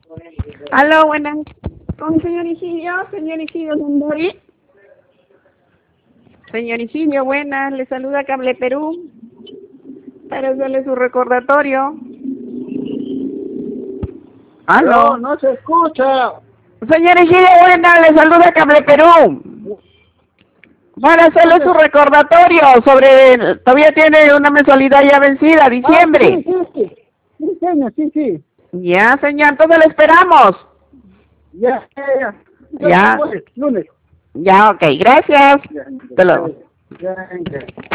Aló, buenas. Con señor Isidro Sondori. Señor Isidro, buenas. Le saluda Cable Perú para hacerle su recordatorio. Aló. No se escucha. Señor Isidro, buenas. Le saluda Cable Perú para hacerle su recordatorio sobre... Todavía tiene una mensualidad ya vencida, diciembre. Sí, señor, sí. Ya, señor, entonces le esperamos. Ya. Ya. Lunes. Ya, ok, gracias. Ya, Hasta luego. ya.